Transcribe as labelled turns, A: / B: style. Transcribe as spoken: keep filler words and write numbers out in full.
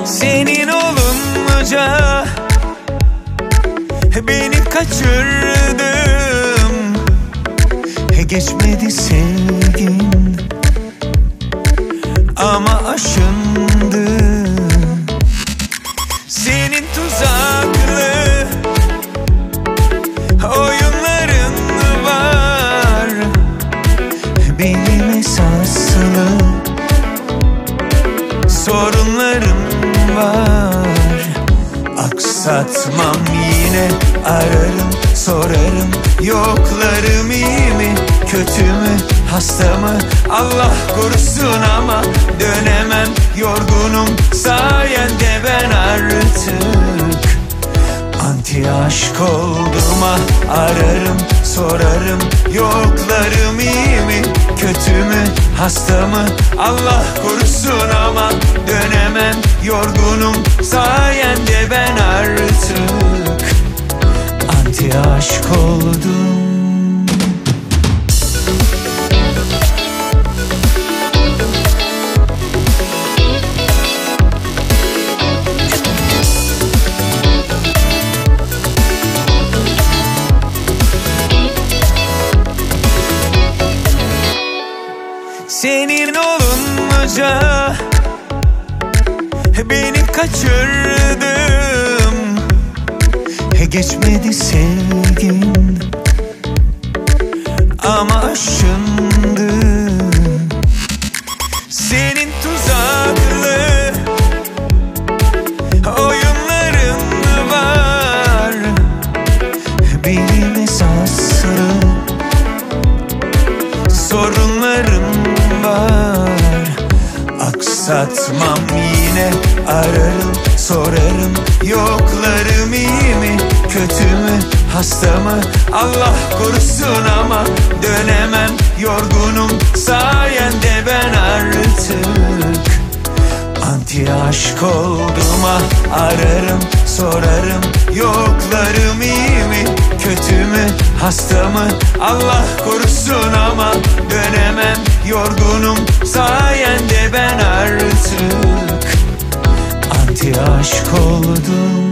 A: Senin olunca beni kaçırdım, geçmedi sevgin ama aşındı. Senin tuzaklı oyunların var, benim esaslı sorunlarım var. Aksatmam, yine ararım, sorarım, yoklarım, iyi mi kötü mü hasta mı Allah korusun, ama dönemem, yorgunum sayende ben artık. Anti aşk oldum, ah ararım, sorarım, yoklarım, iyi mi kötü mü hasta mı Allah korusun, ama dönemem, yorgunum sayende ben artık. Anti aşk oldum. Senin olunca beni kaçırdım, geçmedi sevgin ama aşındı. Senin tuzaklı oyunların var, benim esaslı sorunlarım var. Aksatmam, yine ararım, sorarım, yoklarım, iyi mi kötü mü hasta mı Allah korusun, ama dönemem, yorgunum sayende ben artık. Anti aşk oldum, ah ararım, sorarım, yoklarım, iyi mi kötü mü hasta mı Allah korusun, ama dönemem, yorgunum sayende ben artık. Anti aşk oldum.